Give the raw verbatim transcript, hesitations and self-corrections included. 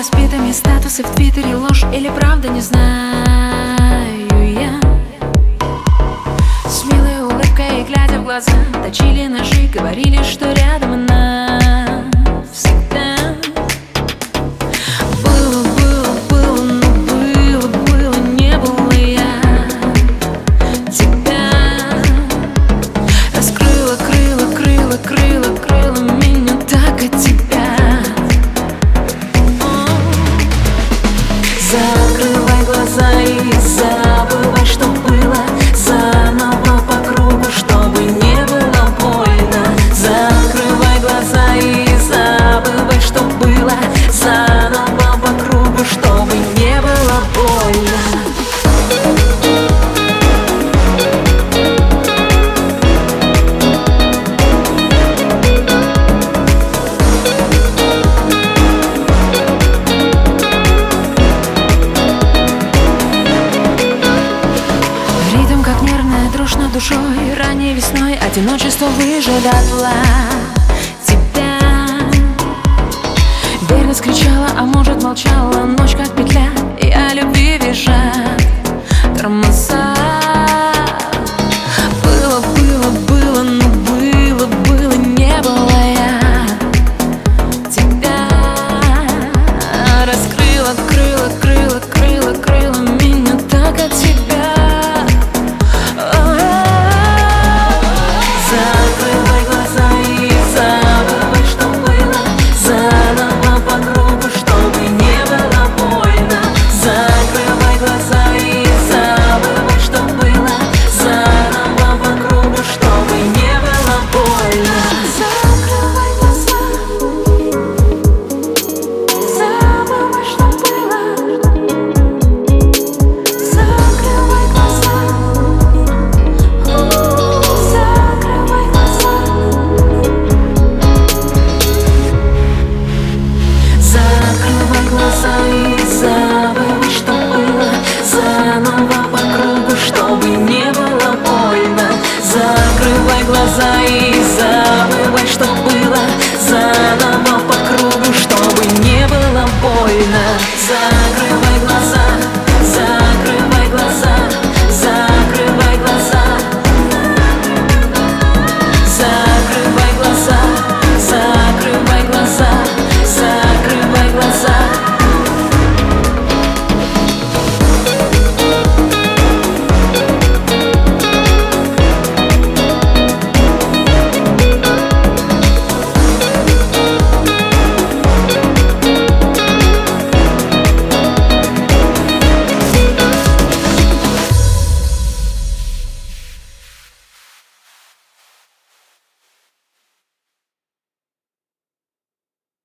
разбитыми статусы в твиттере, ложь или правда, не знаю я. С милой улыбкой и глядя в глаза, точили ножи, говорили, что рядом она всегда. Было, было, было, но было, было, не было я тебя. Раскрыла, крыла, крыла, крыла, крыла меня так от тебя. Закрывай глаза и забывай, что было. Заново по кругу, чтобы не было больно. Закрывай глаза и забывай, что было. Заново по кругу, чтобы не было больно. Над душой ранней весной одиночество выжидало тебя. Верность кричала, а может молчала.